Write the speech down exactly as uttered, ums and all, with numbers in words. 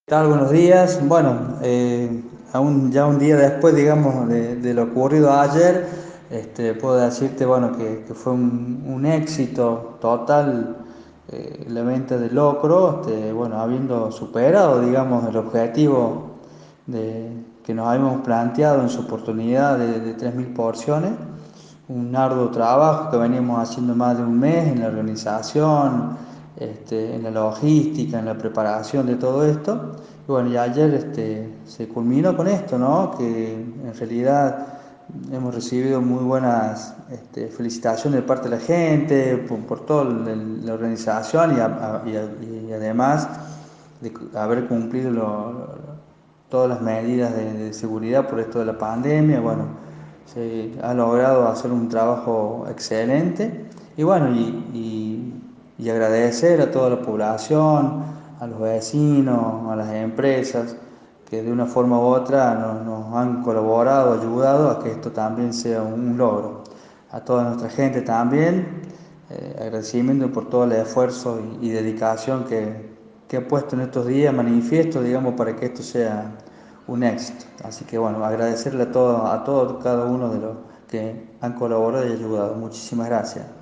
Tal? Buenos días. Bueno, eh, aún ya un día después, digamos, de, de lo ocurrido ayer, este, puedo decirte, bueno, que, que fue un, un éxito total eh, la venta de locro, este, bueno, habiendo superado, digamos, el objetivo de, que nos habíamos planteado en su oportunidad de, de tres mil porciones. Un arduo trabajo que veníamos haciendo más de un mes en la organización, este, en la logística, en la preparación de todo esto. Y bueno, y ayer este, se culminó con esto, ¿no? Que en realidad hemos recibido muy buenas este, felicitaciones de parte de la gente por, por toda la organización y, a, a, y, y además de haber cumplido lo, lo, todas las medidas de, de seguridad por esto de la pandemia. Bueno, se ha logrado hacer un trabajo excelente y bueno, y, y, y agradecer a toda la población, a los vecinos, a las empresas que de una forma u otra nos, nos han colaborado, ayudado a que esto también sea un logro. A toda nuestra gente también, eh, agradecimiento por todo el esfuerzo y, y dedicación que, que ha puesto en estos días manifiesto, digamos, para que esto sea un éxito. Así que bueno, agradecerle a todos, a todos, cada uno de los que han colaborado y ayudado. Muchísimas gracias.